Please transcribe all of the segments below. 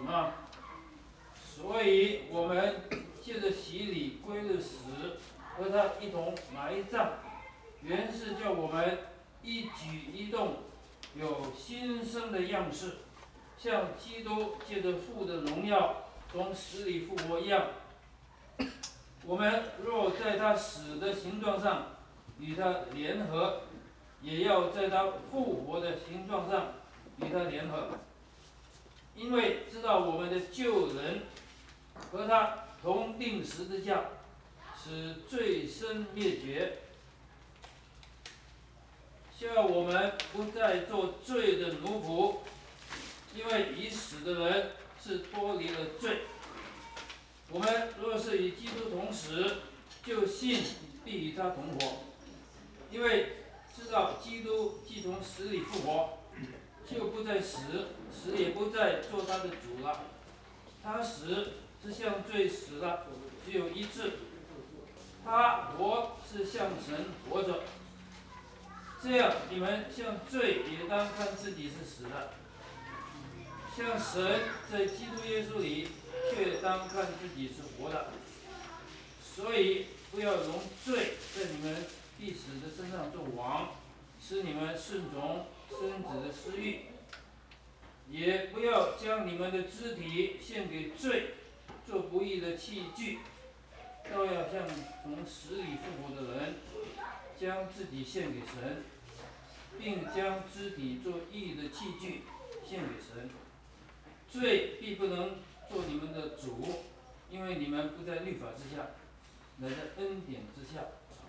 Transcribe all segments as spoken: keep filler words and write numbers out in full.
啊。所以我们借着洗礼归入死，和他一同埋葬，原是叫我们一举一动有新生的样式，像基督借着父的荣耀从死里复活一样。我们若在他死的形状上与他联合，也要在他复活的形状上与他联合，因为知道我们的旧人和他同定十字架，使罪身灭绝，叫我们不再做罪的奴仆。因为已死的人是脱离了罪。我们若是与基督同死，就信必与他同活。因为知道基督既从死里复活，就不再死，死也不再做他的主了。他死是向罪死了，只有一次；他活是向神活着。这样，你们向罪也当看自己是死的，向神在基督耶稣里却当看自己是活的。所以不要容罪在你们必死的身上做王，使你们顺从身子的私欲；也不要将你们的肢体献给罪，做不义的器具，倒要像从死里复活的人，将自己献给神，并将肢体做义的器具献给神。罪必不能做你们的主，因为你们不在律法之下，乃在恩典之下。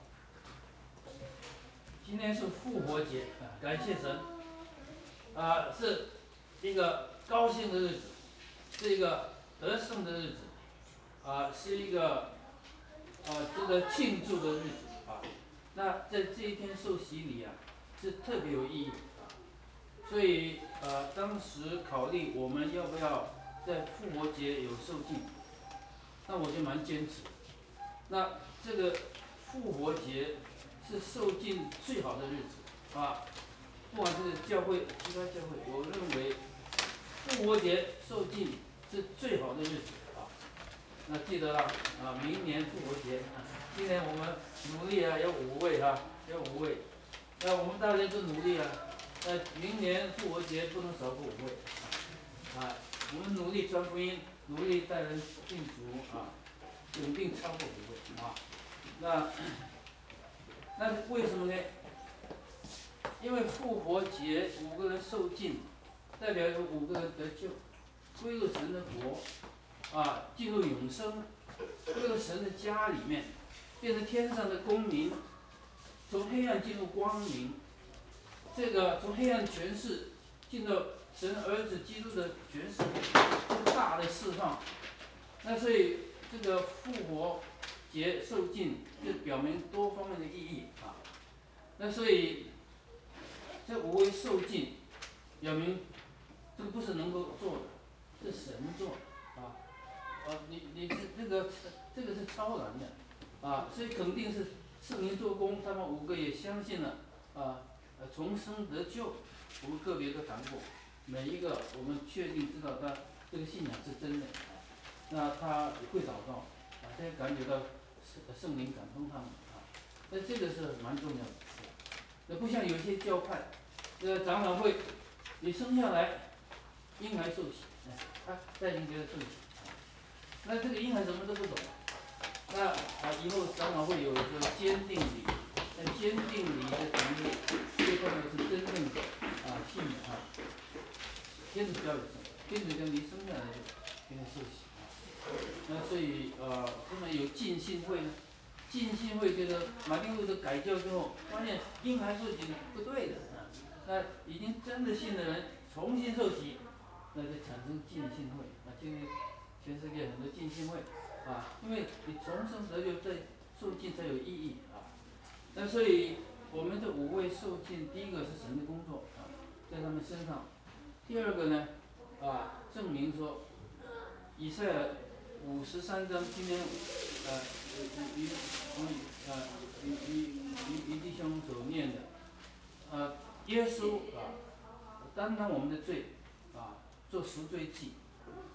今天是复活节啊，感谢神啊，是一个高兴的日子，是一个得胜的日子啊，是一个啊值得庆祝的日子啊。那在这一天受洗礼啊，是特别有意义啊。所以呃，当时考虑我们要不要在复活节有受浸，那我就蛮坚持。那这个复活节是受浸最好的日子啊，不管是教会其他教会，我认为复活节受浸是最好的日子啊。那记得了啊，明年复活节，啊、今年我们努力啊，有五位哈、啊，有五位，那我们大家都努力啊，那明年复活节不能少过五位啊，我们努力传福音，努力带人信主啊，肯定超过五位啊。那那为什么呢？因为复活节五个人受浸，代表有五个人得救，归入神的国，啊，进入永生，归入神的家里面，变成天上的公民，从黑暗进入光明。这个从黑暗权势进到神儿子基督的权势，是大的释放。那所以这个复活节受浸就表明多方面的意义啊。那所以这五位受浸，表明这个不是能够做的，是神做啊。啊，你你这这个这个是超然的啊，所以肯定是圣灵做工，他们五个也相信了啊，呃，重生得救，我们个别都谈过，每一个我们确定知道他这个信仰是真的啊，那他会祷告啊，他也感觉到圣圣灵感动他们啊，那这个是蛮重要的。那不像有些教派，呃，长老会，你生下来婴孩受洗，哎，他带领别人受洗，那这个婴孩什么都不懂，那啊以后长老会有一个坚定礼，在坚定礼的成立，最重要的是真正的啊信仰啊，天主教也是，天主教你生下来就给你受洗啊，那所以呃，为什么有浸信会呢？浸信会觉得马丁路德改教之后，发现婴孩受洗不对的啊，那已经真的信的人重新受洗，那就产生浸信会啊，今天全世界很多浸信会啊，因为你重生得救在受浸才有意义啊。那所以我们这五位受浸，第一个是神的工作啊，在他们身上；第二个呢，啊，证明说以赛亚五十三章今天呃与与与呃与与与与弟兄所念的，呃，耶稣啊担当我们的罪啊，做赎罪祭。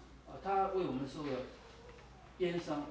他为我们受了鞭伤，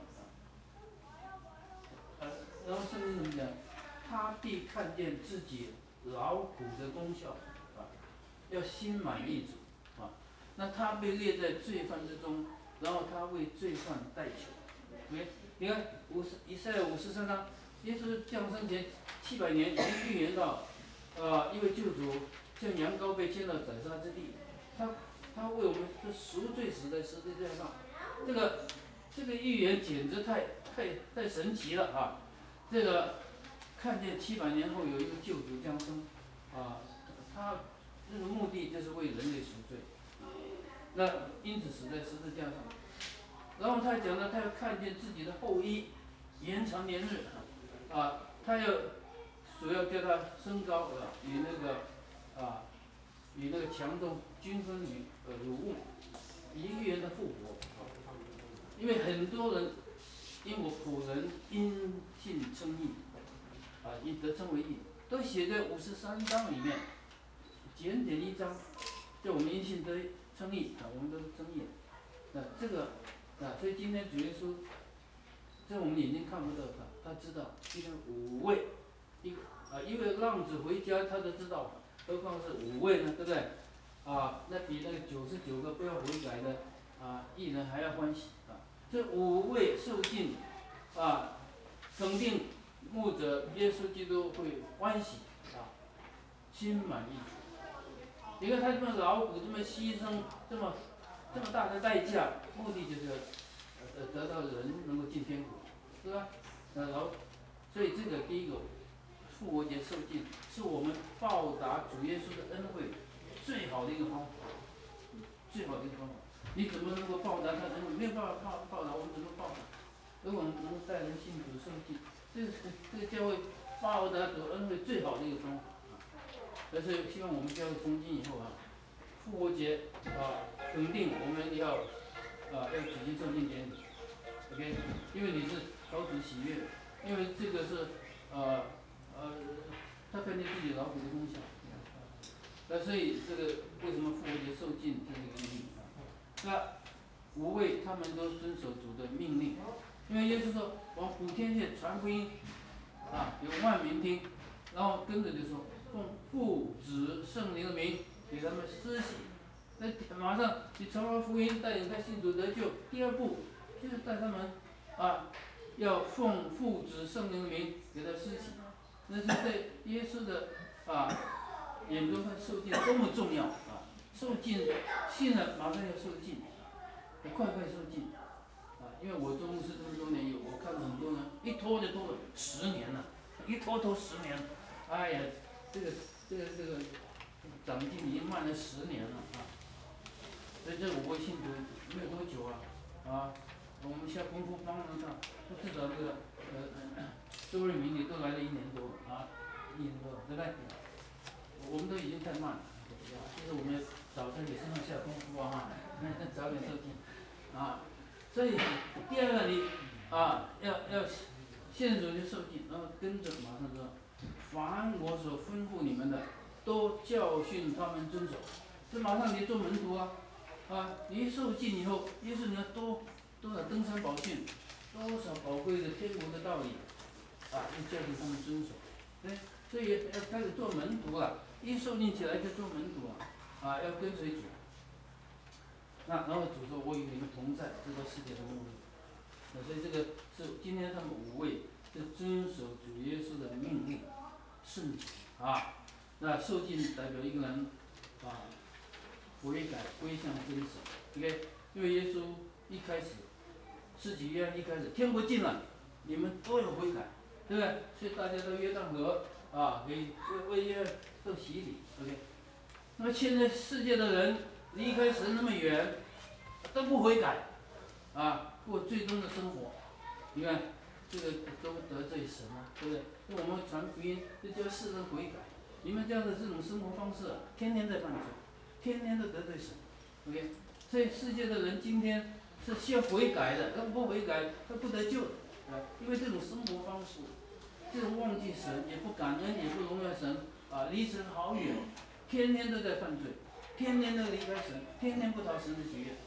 呃，然后圣经怎么讲？他必看见自己劳苦的功效，啊，要心满意足，啊，那他被列在罪犯之中，然后他为罪犯代求。OK，你看五十以赛亚五十三章，耶稣降生前七百年已经预言到，啊，一位救主像羊羔被牵到宰杀之地，他他为我们这赎罪死在十字架上，这个这个预言简直太太太神奇了啊！这个看见七百年后有一个救主降生，啊，他那个目的就是为人类赎罪，那因此死在十字架上。然后他还讲到，他要看见自己的后裔延长年日，啊，他要主要叫他升高，啊，与那个啊与那个强众均分与呃乳物，以预言的复活。因为很多人因我仆人因信称义，啊，因得称为义，都写在五十三章里面，简简一章，叫我们因信得称义，啊，我们都是称义。啊，这个啊，所以今天主耶稣，在我们眼睛看不到他，他知道今天五位，一个啊一位浪子回家他都知道，何况是五位呢，对不对？啊，那比那个九十九个不要悔改的啊艺人还要欢喜啊！这五位受尽啊肯定牧者耶稣基督会欢喜啊，心满意足。你看他这么劳苦，这么牺牲，这么这么大的代价，目的就是要呃得到人能够进天国，是吧？呃，劳，所以这个第一个复活节受尽是我们报答主耶稣的恩惠最好的一个方法，最好的一个方法。你怎么能够报答他的恩惠？没有办法报报答，我们怎么报答？如果能够带人信主受尽，这是这个教会报答主恩惠最好的一个方法。但是希望我们教会从今以后啊，复活节啊，肯定我们要啊要举行受尽典礼 ，OK，因为你是讨主喜悦，因为这个是呃呃，他看见自己劳苦的功效，那所以这个为什么复活节受尽这是一个意义啊？那五位他们都遵守主的命令，因为耶稣说往普天下传福音，啊，有万民听，然后跟着就说奉父子圣灵的名给他们施洗，那马上你传完福音带领他信主得救，第二步就是带他们啊，要奉父子圣灵的名给他施洗，那是在耶稣的啊眼中看受尽多么重要啊！受尽信了马上要受尽，快快受尽。啊，因为我做牧师这么多年，有我看到很多人一拖就拖了十年了，一拖拖十年，哎呀，这个这个这个长进已经慢了十年了啊！所以这五位信徒没有多久啊，啊，我们下功夫帮助他，至少这个呃周瑞明你都来了一年多啊，一年多对不对？我们都已经太慢了，其实我们早在你身上下功夫啊，早点收听啊。所以第二个你啊要要现主就受尽，然后跟着马上说，凡我所吩咐你们的，都教训他们遵守。这马上你做门徒啊，啊，你一受尽以后，耶稣你要多多少登山宝训，多少宝贵的天国的道理，啊，要教训他们遵守。对，所以要开始做门徒了，一受尽起来就做门徒了，啊，要跟随主。那然后主说：“我与你们同在，直到世界的末日。”那所以这个是今天他们五位是遵守主耶稣的命令，顺从啊。那受尽代表一个人啊悔改归向真神。OK，因为耶稣一开始，世纪约翰一开始，天国近了，你们都要悔改，对不对？所以大家都约旦河啊，给为为约受洗礼。OK，那么现在世界的人离开神那么远，都不悔改，啊，过最终的生活，你看这个都得罪神了，对不对？那我们传福音，这叫世人悔改。你们这样的这种生活方式，天天在犯罪，天天都得罪神。OK，所以世界的人今天是需要悔改的，他不悔改他不得救的，啊，因为这种生活方式，这种忘记神，也不感恩，也不荣耀神，啊，离神好远，天天都在犯罪，天天都离开神，天天不讨神的喜悦。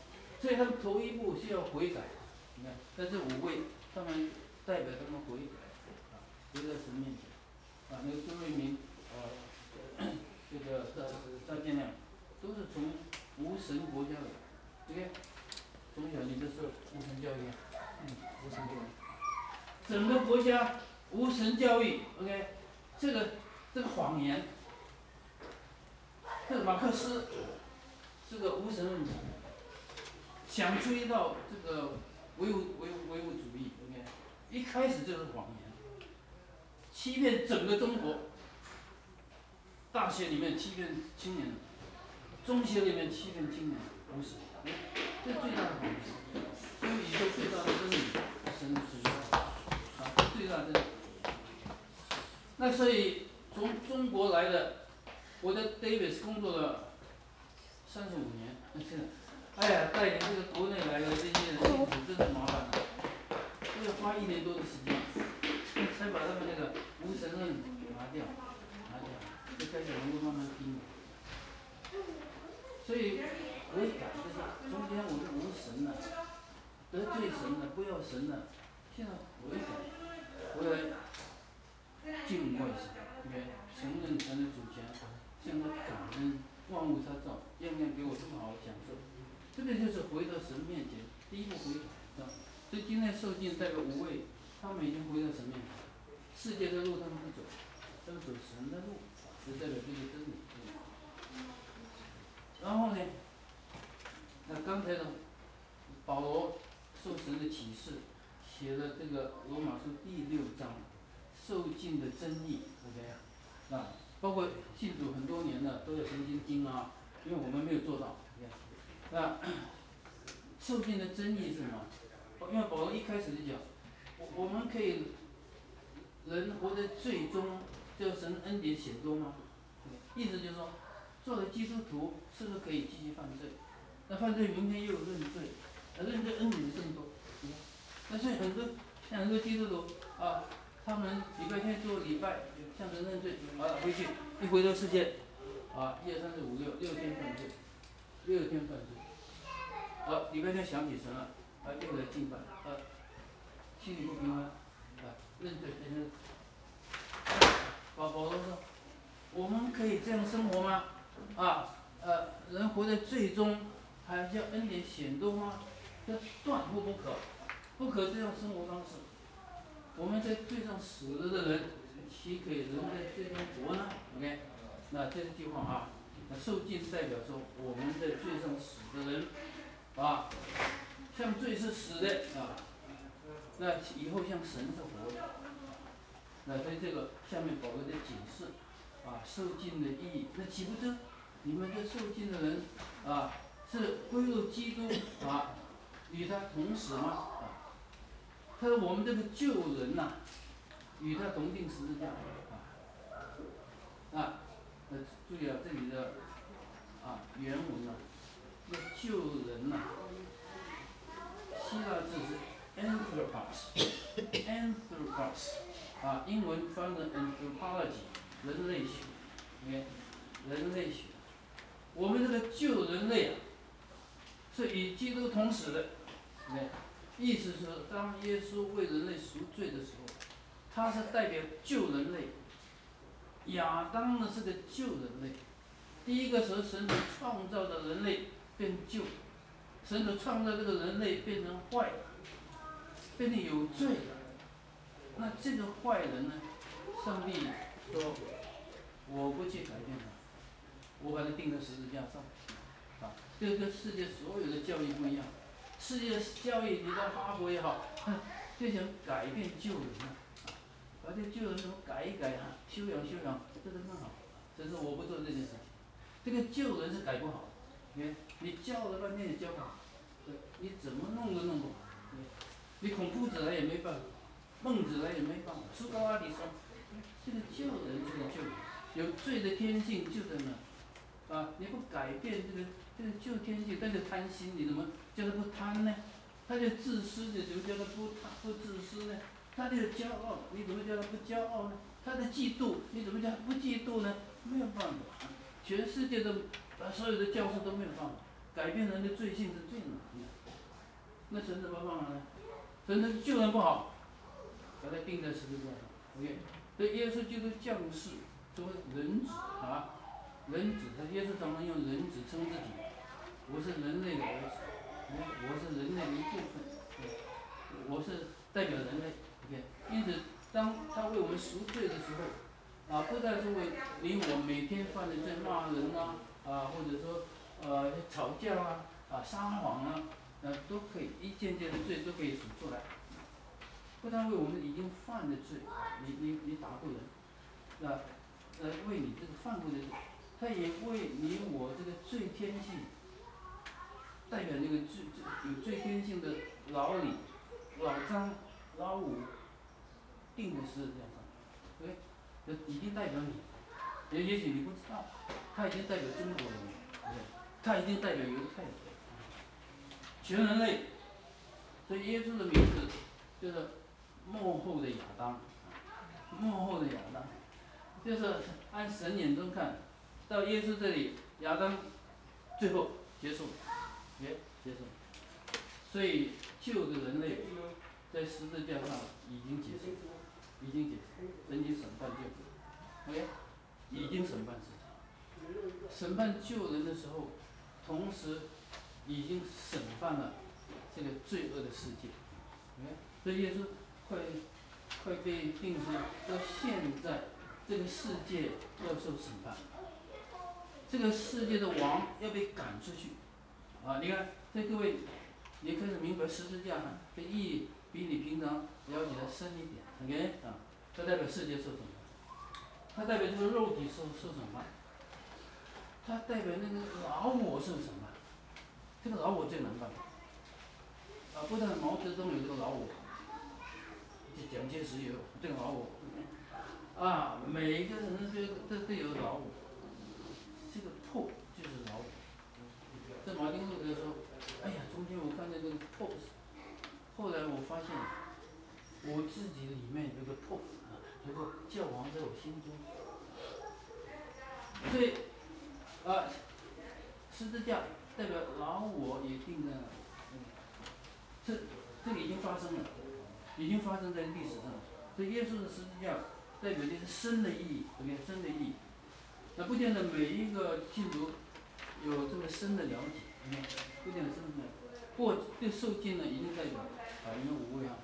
所以他们头一步是要悔改，你看，在这五位，他们代表他们悔改，啊，回到神面前，啊，那个朱瑞明，呃，这个赵赵建亮，都是从无神国家的，对不对？从小你都是无神教育，嗯，无神教育，整个国家无神教育 ，OK， 这个这个谎言，这个马克思是个无神论者，想追到这个唯物唯物唯物主义 ，OK， 一开始就是谎言，欺骗整个中国，大学里面欺骗青年，中学里面欺骗青年，无神，哎，这是最大的谎言。所以宇宙最大的真理，神存在，啊，这最大的真理。那所以从中国来的，我在 Davis 工作了三十五年，真的，哎呀，带领这个国内来的这些人信徒真是麻烦了，都要花一年多的时间，才把他们那个无神论拿掉，拿掉，就开始能够慢慢听了。所以悔改就是中间我是无神了，得罪神了，不要神了，现在悔改，回来敬畏神，也承认神的主权，向他感恩，万物他造，样样给我这么好的享受，这个就是回到神面前，第一步悔改，是吧？所以今天受尽代表五位，他们已经回到神面前，世界的路他们不走，他们走神的路，就代表这个真理。然后呢，那刚才的保罗受神的启示，写了这个罗马书第六章，受尽的真义 ，OK， 啊，包括信主很多年的都有神经经啊，因为我们没有做到，啊，受尽的真义是什么？因为保罗一开始就讲，我我们可以人活在最终，叫神恩典显多吗？意思就是说，做了基督徒是不是可以继续犯罪？那犯罪明天又认罪，那认罪恩典更多。那所以很多像很多基督徒啊，他们礼拜天做礼拜，向神认罪，好了回去一回到世界，啊，一二三四五六六天犯罪，六天犯罪，好礼拜天想起神了，啊又来敬拜，啊心里不平安，啊认罪，认罪。保保罗说，我们可以这样生活吗？啊呃，人活在最终，还叫恩典显多吗？这断乎不可，不可这样生活方式。我们在罪上死了的人，岂可以人在罪中活呢 ？OK， 那这句话啊，那受尽代表说我们在罪上死的人，啊，像罪是死的啊，那以后像神是活的。那所以这个下面保罗的解释，啊，受尽的意义，那岂不是你们这受尽的人啊，是归入基督啊，与他同死吗？啊，他说我们这个旧人呐、啊，与他同定十字架啊，啊，呃，注意啊，这里的啊原文呐、啊，这个旧人呐、啊，希腊字是 anthropos，anthropos， 啊，英文翻的 anthropology， 人类学 ，OK， 人类学，我们这个旧人类啊，是与基督同死的 ，OK， 意思是当耶稣为人类赎罪的时候，他是代表旧人类。亚当呢是个旧人类，第一个时候神所创造的人类变旧，神所创造这个人类变成坏，变得有罪了。那这个坏人呢，上帝说我不去改变他，我把他钉在十字架上。啊，这个跟世界所有的教育不一样，世界教育你在哈佛也好，就想改变旧人啊，把这旧人怎么改一改啊，修养修养，这都很好。所以说我不做这件事情，这个旧人是改不好的。你你教了半天也教不好，你怎么弄都弄不好。你孔夫子来也没办法，孟子来也没办法，苏格拉底说，这个旧人就是旧人，有罪的天性就在那。啊，你不改变这个这个旧天性，他就贪心，你怎么叫他不贪呢？他就自私，你怎么叫他不贪不自私呢？他就骄傲，你怎么叫他不骄傲呢？他的嫉妒，你怎么叫他不嫉妒呢？没有办法，全世界都，所有的教授都没有办法。 改变人的罪性是最难的。那神怎么办呢？神是救人不好，把他钉在十字架上。OK， 所以耶稣基督降世作为人子啊，人子，他耶稣常常用人子称自己，我是人类的儿子，我是人类的一部分，我是代表人类。OK， 因此当他为我们赎罪的时候，啊，不但是为你我每天犯的罪，骂人啊，啊，或者说呃吵架啊，啊撒谎啊，呃都可以一件件的罪都可以数出来。不但为我们已经犯的罪，你你你打过人，那呃为你这个犯过的罪，他也为你我这个罪天性，代表那个罪有罪天性的老李、老张、老五钉在十字架上，对，这已经代表你，也也许你不知道，他已经代表中国人，对，他已经代表犹太人，全人类。所以耶稣的名字就是幕后的亚当，幕后的亚当，就是按神眼中看，到耶稣这里，亚当最后结束，也结束。所以旧的人类在十字架上已经结束，已经结束，神已经审判旧人 ，OK， 已经审判世界。审判旧人的时候，同时已经审判了这个罪恶的世界。OK， 所以耶稣快快被定罪，到现在这个世界要受审判，这个世界的王要被赶出去。啊，你看，这各位，你开始明白十字架的意义，比你平常了解的深一点。OK， 啊，它代表世界受审判，它代表这个肉体受受审判，它代表那个老我受审判。这个老我最难办。啊，不但毛泽东有这个老我，这蒋介石也有这个老我。啊，每一个人都都都有老我，这个破就是老我。在马丁路德说：“哎呀，中间我看见这个 pose， 后来我发现我自己里面有个 pose 啊，有个教皇在我心中。所以啊，十字架代表老我也定在那里，嗯，这这个已经发生了，已经发生在历史上。所以耶稣的十字架代表的是生的意义，对不对？生的意义。那不见得每一个信徒有这么深的了解，嗯，不见得深的了解。不过对受尽呢，已经代表啊，你们五位啊，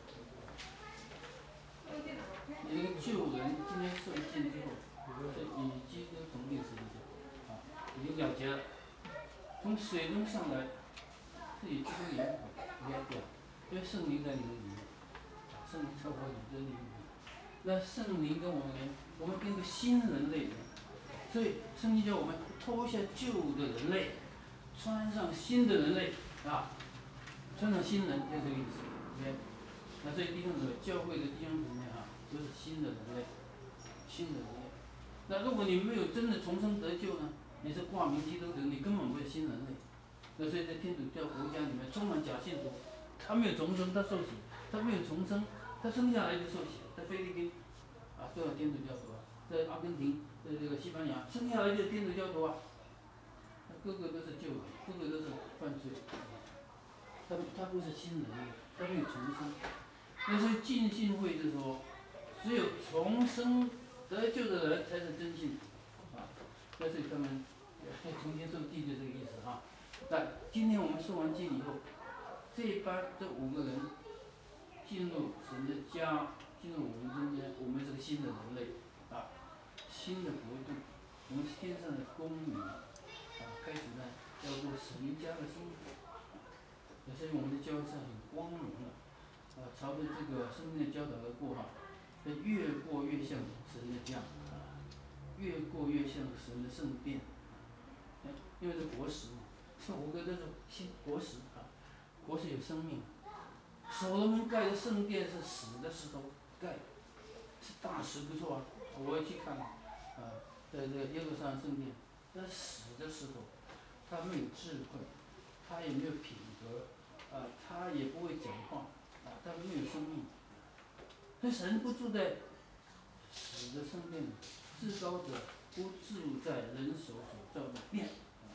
你这个救人今天受尽之后，这与基督同定十字架，啊，已经了结了。从水中上来，是与基督联合联合，因为圣灵在你们里面，啊，圣灵超过你的灵里面。那圣灵跟我们联，我们跟个新人类，所以圣经叫我们脱下旧的人类，穿上新的人类，啊，穿上新人就是这个意思 ，OK。那所以弟兄姊妹，教会的弟兄姊妹哈，都是新的人类，新的人类。那如果你没有真的重生得救呢，你是挂名基督徒，你根本不是新人类。那所以在天主教国家里面充满假信徒，他没有重生，他受洗，他没有重生，他生下来就受洗，在菲律宾，啊，都有天主教徒啊，在阿根廷，在这个西班牙，生下来就是天主教徒啊，个个都是旧的，个个都是犯罪，他他不是新人类，他没有重生。那所以进信会的时候，只有重生得救的人才是真信徒啊。那所以他们要重新受祭就这个意思哈。那今天我们受完浸以后，这班这五个人进入神的家，进入我们中间，我们是个新的人类啊，新的国度，我们是天上的公民啊，开始呢要过神家的生活。所以我们的教会是很光荣的，啊，朝着这个生命的教导而过哈，越过越像神的家啊，越过越像神的圣殿，哎，因为是活石嘛，这五个都是新活石啊，活石有生命。所罗门盖的圣殿是死的石头盖的，是大石不错啊，我也去看了，啊，在这个耶路撒冷圣殿，那是死的石头，它没有智慧，它也没有品格。啊，他也不会讲话，啊，他没有生命。所以神不住在死的圣殿里，至高者不住在人手所造的殿。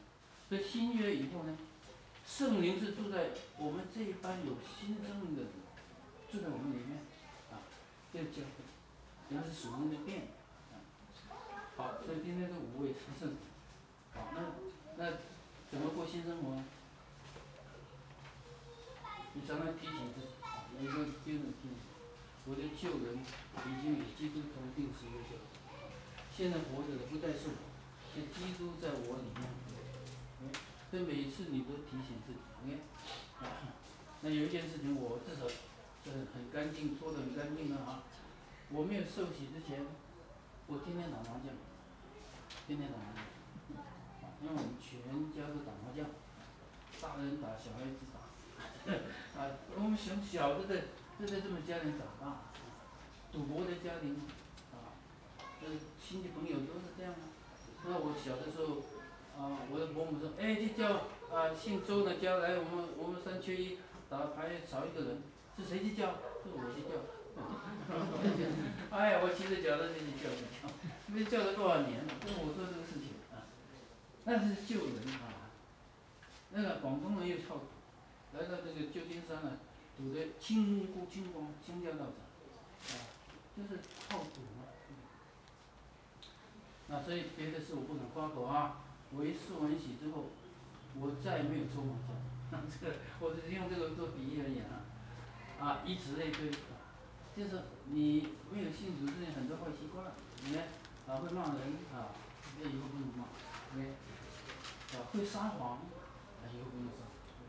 这新约以后呢，圣灵是住在我们这一班有新生命的人，住在我们里面，啊，这个教会，这是属灵的殿，啊，好，所以今天这五位是圣灵，好，那那怎么过新生活呢？你常常提醒自己，啊，每个经文提醒，我的旧人已经与基督同定十字架，现在活着的不再是我，是基督在我里面。哎，所以每一次你都提醒自己，OK，啊，那有一件事情我至少是很很干净，做的很干净的啊。我没有受洗之前，我天天打麻将，天天打麻将，啊，因为我们全家都打麻将，大人打，小孩子打，啊，我们从小就在就在这么家庭长大，啊，赌博的家庭，啊，这亲戚朋友都是这样啊。那我小的时候，啊，我的伯母说，哎，去叫啊姓周的家来，我们我们三缺一，打牌少一个人，是谁去叫？是我去叫。哎呀，我骑着脚踏车去叫去叫，没叫了多少年了，跟我做这个事情啊，那是救人啊。那个广东人又好赌，来到这个旧金山呢，赌得清光清光，倾家荡产，啊，就是好赌嘛。那所以别的事我不能夸口啊。我一受完洗之后，我再也没有抽麻将，这个我只是用这个做比喻而已啊。啊，以此类推，啊，就是你没有信主之前很多坏习惯，你看啊会骂人啊，那以后不能骂，OK，啊会撒谎，啊以后不能撒，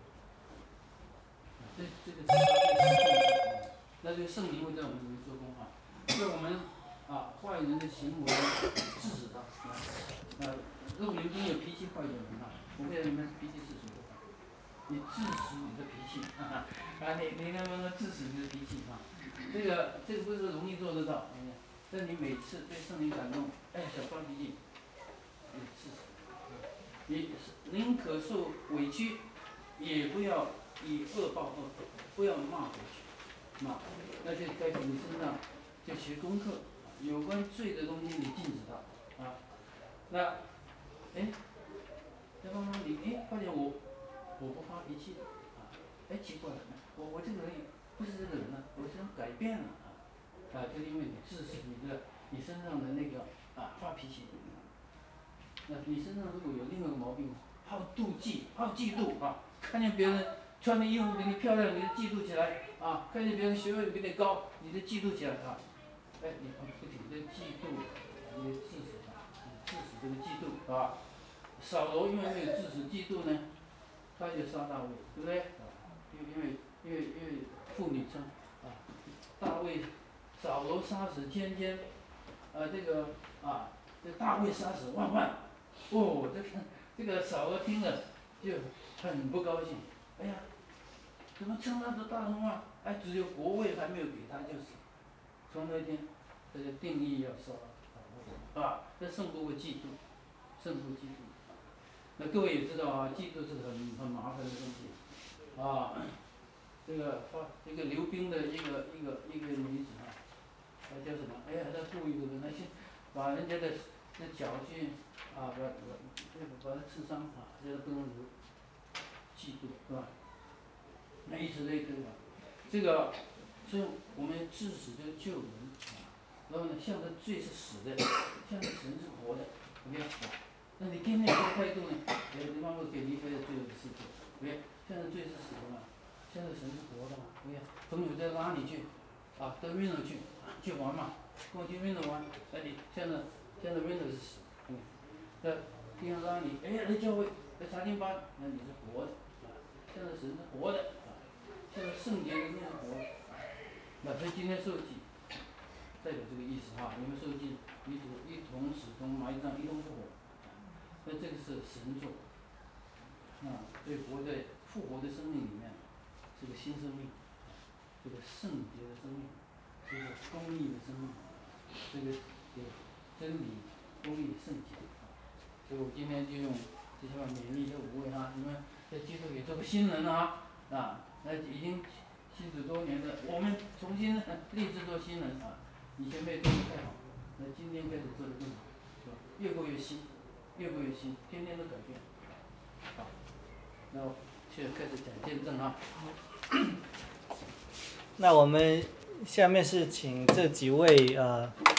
啊这这个是他对神控制，那就圣灵会在我们里面做工啊，对我们啊坏人的行为制止他，啊，呃，如果你们中有脾气坏的人啊，我不知道你们脾气是属于坏，你治死你的脾气，哈哈，啊你你能不能治死你的脾气啊？这个这个不是容易做得到，但你每次被圣灵感动，哎想发脾气，你治死，你宁可受委屈，也不要以恶报恶，不要骂回去，骂，那就该从你身上就学功课，有关罪的东西你禁止它，啊，那，哎，再慢慢你哎发现我我不发脾气了，啊，哎奇怪了，我我这个人不是这个人了，我这人改变了啊，啊，就因为你致使你的你身上的那个啊发脾气，那你身上如果有另外一个毛病，好妒忌，好嫉妒啊，看见别人穿的衣服比你漂亮，你就嫉妒起来啊，看见别人学问比你高，你就嫉妒起来啊，哎，你不不停的嫉妒，你致使他，你致使这个嫉妒啊。扫罗因为没有致使嫉妒呢，他就杀大卫，对不对？啊，因为因为因为因为妇女称啊，大卫扫罗杀死千千，啊这个啊这大卫杀死万万，哦这个这个扫罗听了就很不高兴，哎呀，怎么称他的大恩万？哎，只有国位还没有给他就是，从那天他就定义要杀大卫，啊，这胜不过嫉妒，胜不过嫉妒。那各位也知道啊，嫉妒是很很麻烦的东西，啊，这个发这个刘冰的一个一个一个女子啊，她叫什么？哎呀，她故意的，那些把人家的那脚去啊，把把把它刺伤啊，这个不能留，嫉妒是吧？那以此类推吧，这个，所以我们致死这个救人啊，然后呢，向着罪是死的，向着神是活的，OK 啊。那你天天这个态度呢，哎，你慢慢可以离开这罪恶的世界，OK，向着罪是死的嘛，向着神是活的嘛，OK。朋友在拉你去，啊，到运了去，去玩嘛，跟我去运了玩，那你向着向着运了是死，嗯，那别人拉你，哎，来教会，来查经班，那你是活的，啊，向着神是活的，啊。这个圣洁的生活，那所以今天受祭，代表这个意思哈。你们受祭，与主一同死同埋葬，一同复活，啊，那这个是神做的，啊，所以活在复活的生命里面，是个新生命，啊，这个圣洁的生命，这个公义的生命，这个有真理、公义、圣洁，啊，所以我今天就用这些话勉励这五位哈，你们在基督里做个新人啊。啊，那已经信主多年的，我们重新立志做新人啊！以前没有做的太好，那今天开始做的更好，是吧？越过越新，越过越新，天天都改变。 好，那现在开始讲见证啊。 那我们下面是请这几位呃